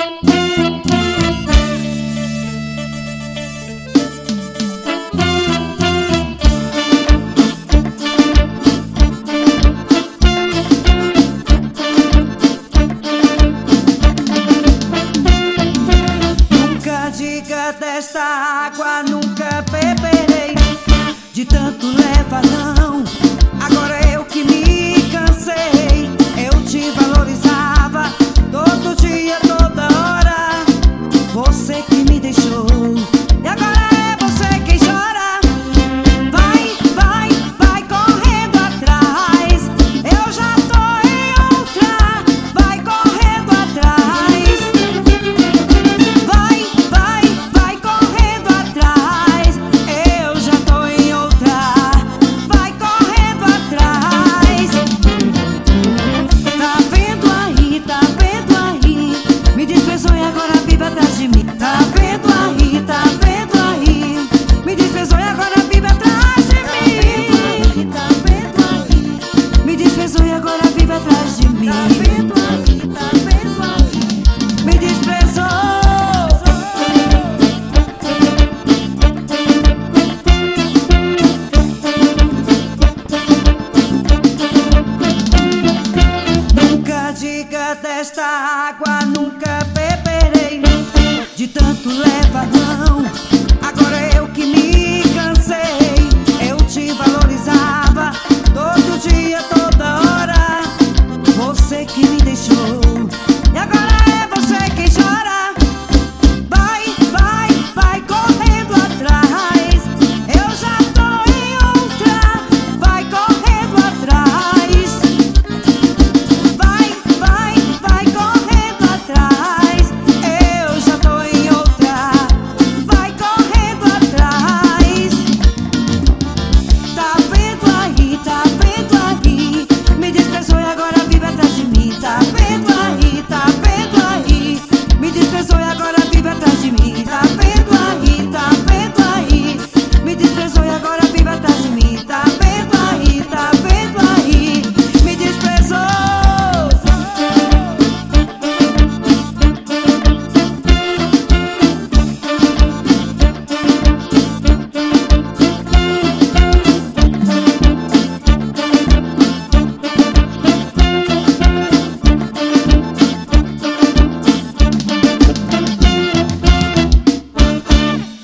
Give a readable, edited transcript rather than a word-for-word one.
Diga desta água nunca beberei, de tanto leva não. Agora eu que me cansei, eu te valorizava todo dia, toda hora. Você que me deixou e agora é você quem chora. Vai, vai, vai correndo atrás, eu já tô em outra. Vai correndo atrás, vai, vai, vai correndo atrás, eu já tô em outra. Vai correndo atrás. Tá vendo aí, me desprezou e agora vive atrás de mim. Tá vendo aí, me desprezou e agora vive atrás de mim. Tá vendo aí, me desprezou e agora vive atrás de mim. Tá vendo aí, me desprezou. Nunca diga desta água